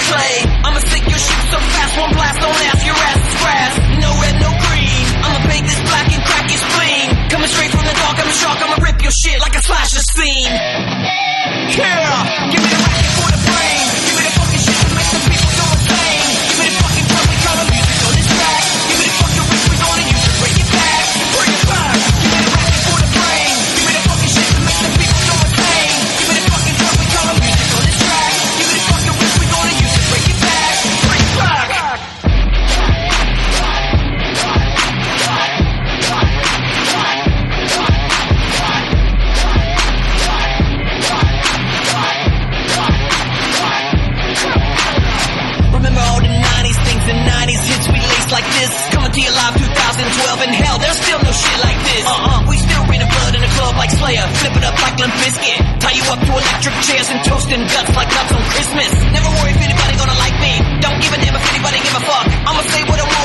play. I'ma sink your ship so fast, one blast, don't ask, your ass is grass. No red, no green, I'ma paint this black and crack your spleen. Coming straight from the dark, I'm a shark, I'ma rip your shit like a slasher scene. Yeah, give me the racket for the brain. Give me the fucking shit that makes the people go insane. Give me the fucking drum, we call the music on this track. Give me the fucking riff, we gonna use it, bring it back. Bring it back. Give me the racket for the brain. Give me the fucking shit that makes the people go insane. Give me the fucking drum, we call the music on this track. Give me the fucking riff, we gonna use it, bring it back. Bring it back. Remember all the 90s things and 90s hits we laced like this. Coming to you live 2012 and hell, there's still no shit like this. We still raining blood in the club like Slayer. Flip it up like Limp Bizkit. Tie you up to electric chairs and toasting guts like nuts on Christmas. Never worry if anybody gonna like me. Don't give a damn if anybody give a fuck. I'ma say what I want.